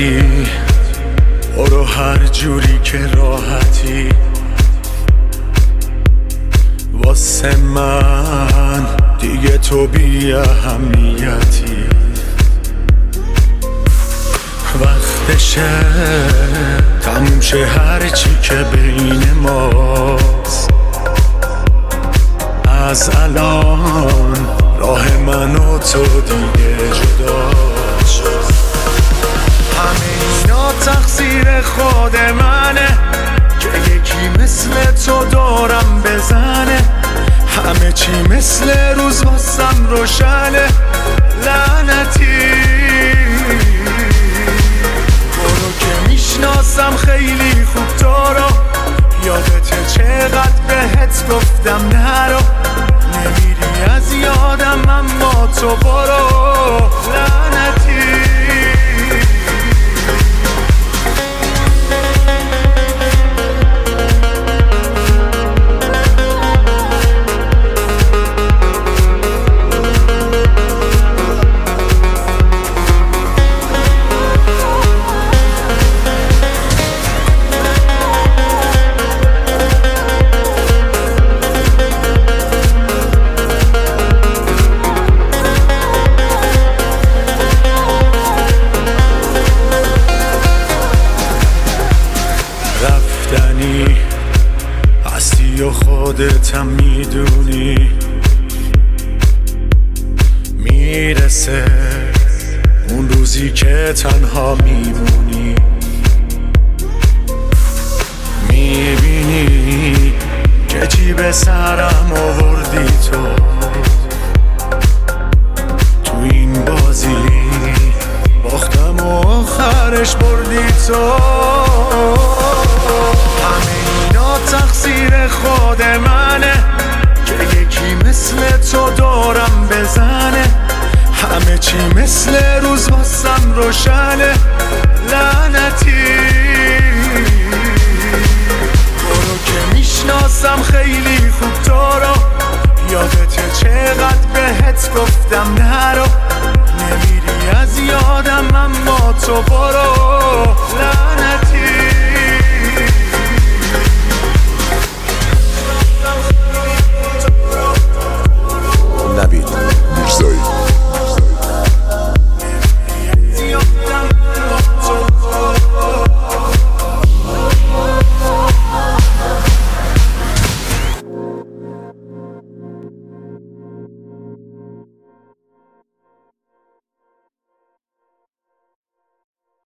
لعنتی، برو هر جوری که راحتی. واسه من دیگه تو بی اهمیتی. وقتشه تموم شه هرچی که بین ماست. از الان راه من و تو دیگه جدا شد. همه اینا تقصیر خود منه که یکی مثل تو دورم بزنه. همه چی مثل روز واسم روشنه. لعنتی برو که میشناسم خیلی خوب تو رو. یادته چقدر بهت گفتم نرو. نمیری از یادم اما تو برو. لعنتی رفتنی هستی و خودتم میدونی. میرسه اون روزی که تنها میمونی. میبینی که چی به سرم آوردی تو. تو این بازی باختم و آخرش بردی تو. تقصیر خود منه که یکی مثل تو دورم بزنه. همه چی مثل روز واسم روشنه. لعنتی برو که میشناسم خیلی خوب تو رو. یادته چقدر بهت گفتم نرو. نمیری از یادم اما تو برو.